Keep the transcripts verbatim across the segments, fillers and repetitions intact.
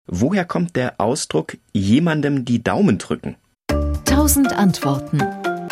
Woher kommt der Ausdruck jemandem die Daumen drücken? Tausend Antworten.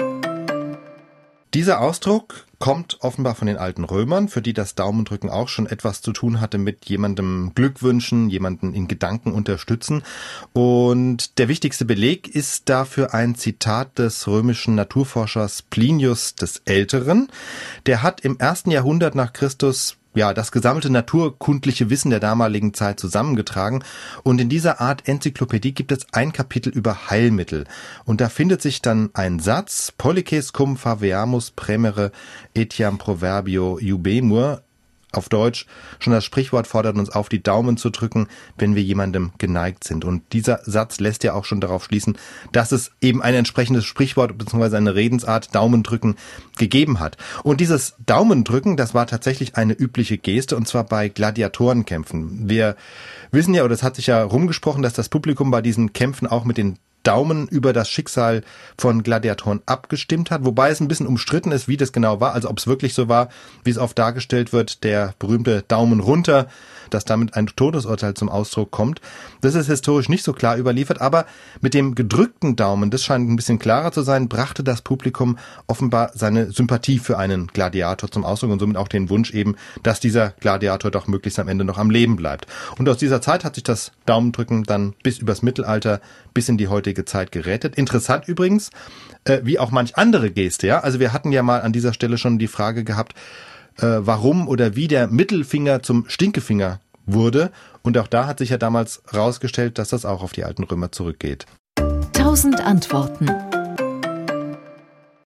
Dieser Ausdruck kommt offenbar von den alten Römern, für die das Daumendrücken auch schon etwas zu tun hatte mit jemandem Glück wünschen, jemanden in Gedanken unterstützen. Und der wichtigste Beleg ist dafür ein Zitat des römischen Naturforschers Plinius des Älteren. Der hat im ersten Jahrhundert nach Christus ja, das gesammelte naturkundliche Wissen der damaligen Zeit zusammengetragen. Und in dieser Art Enzyklopädie gibt es ein Kapitel über Heilmittel. Und da findet sich dann ein Satz, Pollices cum faveamus premere etiam proverbio jubemur. Auf Deutsch, schon das Sprichwort fordert uns auf, die Daumen zu drücken, wenn wir jemandem geneigt sind. Und dieser Satz lässt ja auch schon darauf schließen, dass es eben ein entsprechendes Sprichwort bzw. eine Redensart Daumendrücken gegeben hat. Und dieses Daumendrücken, das war tatsächlich eine übliche Geste, und zwar bei Gladiatorenkämpfen. Wir wissen ja, oder es hat sich ja rumgesprochen, dass das Publikum bei diesen Kämpfen auch mit den Daumen über das Schicksal von Gladiatoren abgestimmt hat, wobei es ein bisschen umstritten ist, wie das genau war, also ob es wirklich so war, wie es oft dargestellt wird, der berühmte Daumen runter, dass damit ein Todesurteil zum Ausdruck kommt. Das ist historisch nicht so klar überliefert, aber mit dem gedrückten Daumen, das scheint ein bisschen klarer zu sein, brachte das Publikum offenbar seine Sympathie für einen Gladiator zum Ausdruck und somit auch den Wunsch eben, dass dieser Gladiator doch möglichst am Ende noch am Leben bleibt. Und aus dieser Zeit hat sich das Daumendrücken dann bis übers Mittelalter, bis in die heutige Zeit gerätet. Interessant übrigens, äh, wie auch manch andere Geste, ja. Also wir hatten ja mal an dieser Stelle schon die Frage gehabt, äh, warum oder wie der Mittelfinger zum Stinkefinger wurde. Und auch da hat sich ja damals rausgestellt, dass das auch auf die alten Römer zurückgeht. Tausend Antworten.